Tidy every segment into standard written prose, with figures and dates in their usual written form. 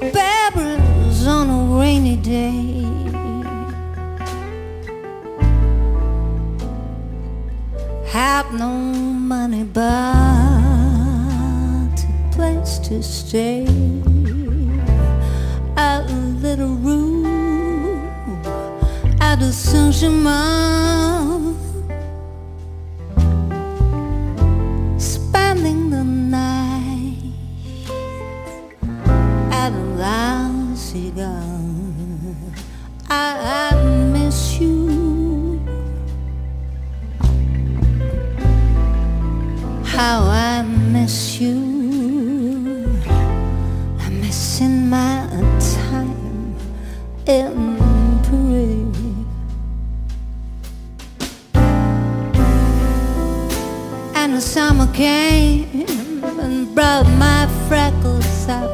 Barrels on a rainy day. Have no money but a place to stay. A little room at the Saint-Germain, spending the night at a lousy gun. I miss you, how I miss you. I'm missing my time in parade. And the summer came and brought my freckles up.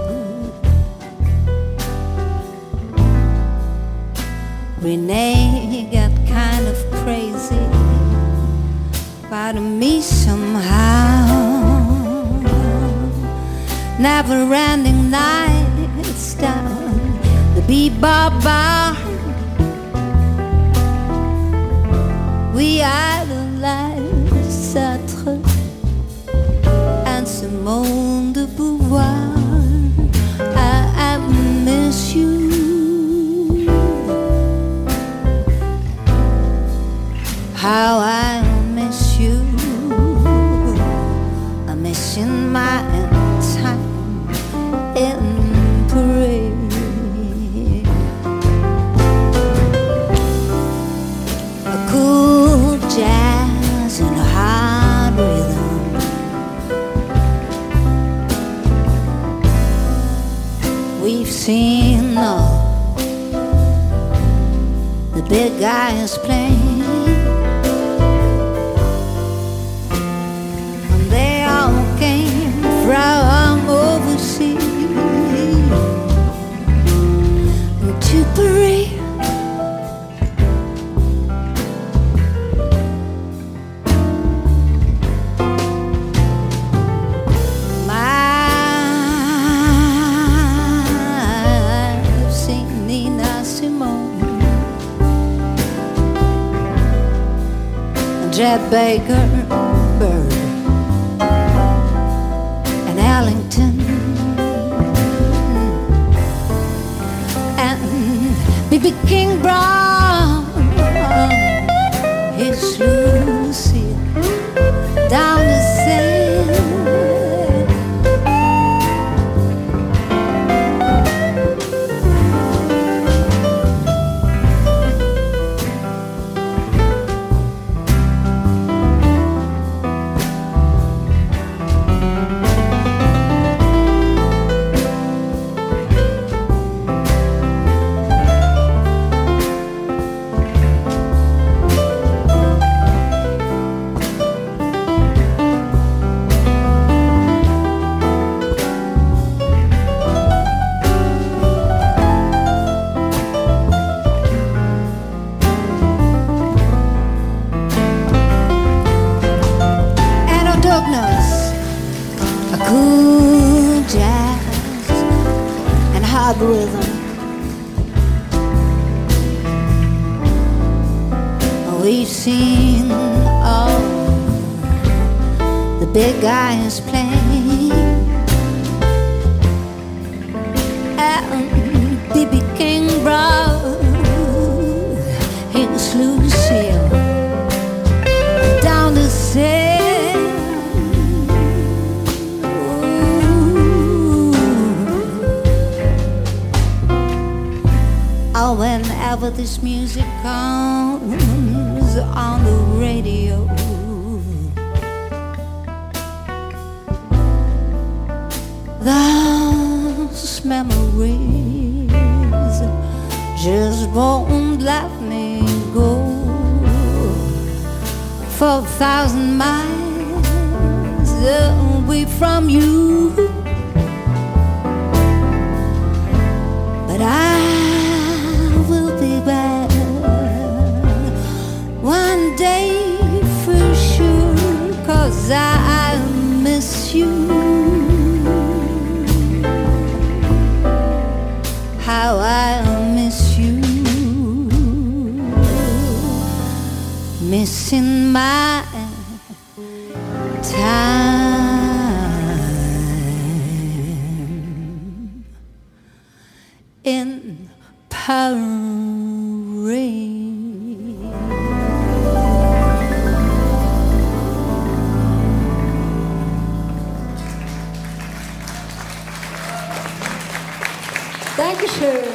Renee got kind of crazy about me somehow. Never-ending nights down the bebop bar, we idolized Sartre and Simone de Beauvoir. I miss you, how I miss you. I'm missing my time in parade. A cool jazz and a hard rhythm, we've seen all the big guys play. From overseas to Paris, I've seen Nina Simone, Chet Baker, Bird, Ellington, and B.B. King Brown, his Lucy down the sand. Cool jazz and hard rhythm, we've seen all the big guys play. And B.B. King brought his Lucille down the sand. Whenever this music comes on the radio, those memories just won't let me go. 4,000 miles away from you, but I will be back one day for sure, 'cause I miss you. time, time in Paris. Dankeschön.